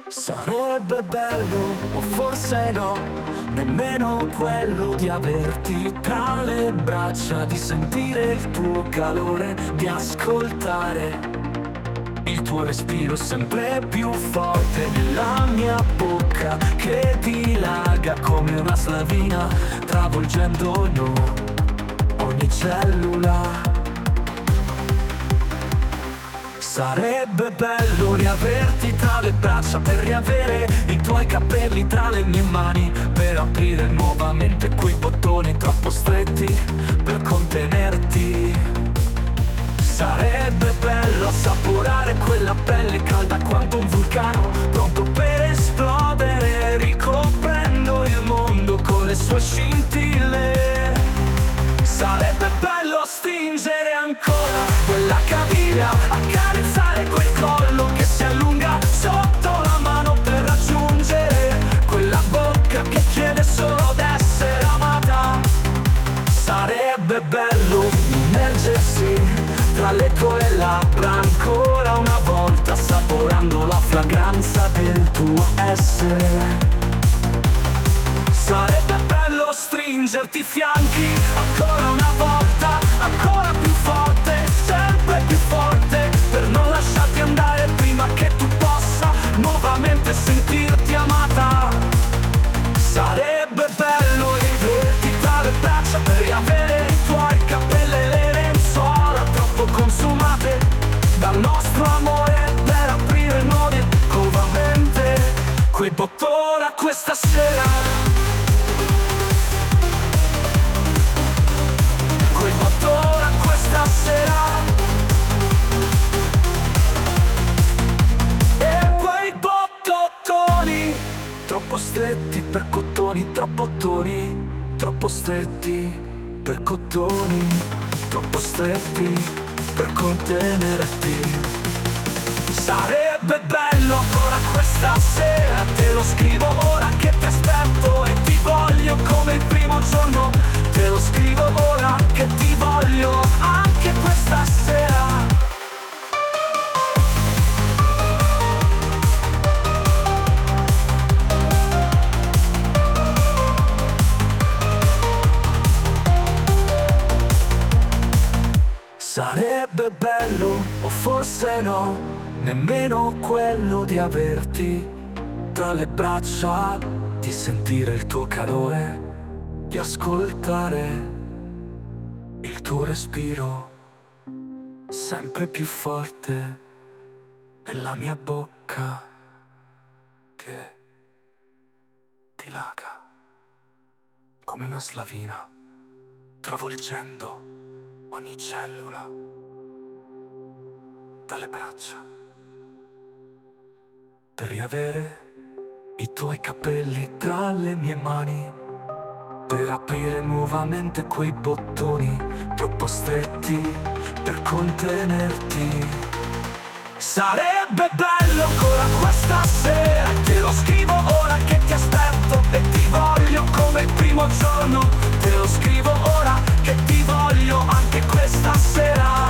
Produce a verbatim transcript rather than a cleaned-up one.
Sarebbe bello, o forse no, nemmeno quello di averti tra le braccia, di sentire il tuo calore, di ascoltare il tuo respiro sempre più forte nella mia bocca, che dilaga come una slavina, travolgendo no, ogni cellula. Sarebbe bello riaverti tra le braccia, per riavere i tuoi capelli tra le mie mani, per aprire nuovamente quei bottoni troppo stretti per contenerti. Sarebbe bello assaporare quella pelle calda quanto un vulcano, pronto per esplodere, ricoprendo il mondo con le sue scintille. Sarebbe bello stringere ancora quella caviglia, accarezzare quel collo che si allunga sotto la mano per raggiungere quella bocca che chiede solo d'essere amata. Sarebbe bello immergersi tra le tue labbra ancora una volta, assaporando la fragranza del tuo essere. Sarebbe bello stringerti i fianchi ancora una volta, ancora più forte, sempre più forte, per non lasciarti andare prima che tu possa nuovamente sentirti amata. Sarebbe bello riverti tra le braccia, per riavere i tuoi capelli e le lenzuola troppo consumate dal nostro amore, per aprire nuove nuovamente quei bottoni a questa sera. Quei bottoni a questa sera. E quei bottoni troppo stretti per cottoni, troppo bottoni, troppo stretti per cottoni, troppo stretti per contenerti. Sarebbe bello ancora questa sera, te lo scrivo ora che ti aspetto e ti voglio come il primo giorno. Te lo scrivo ora che ti voglio anche questa sera. Sarebbe bello, o forse no, nemmeno quello di averti tra le braccia, di sentire il tuo calore, di ascoltare il tuo respiro sempre più forte nella mia bocca che dilaga come una slavina, travolgendo ogni cellula dalle braccia, per riavere i tuoi capelli tra le mie mani, per aprire nuovamente quei bottoni troppo stretti per contenerti. Sarebbe bello ancora questa sera, te lo scrivo ora che ti aspetto e ti voglio come il primo giorno. Te lo scrivo ora che ti voglio anche questa sera.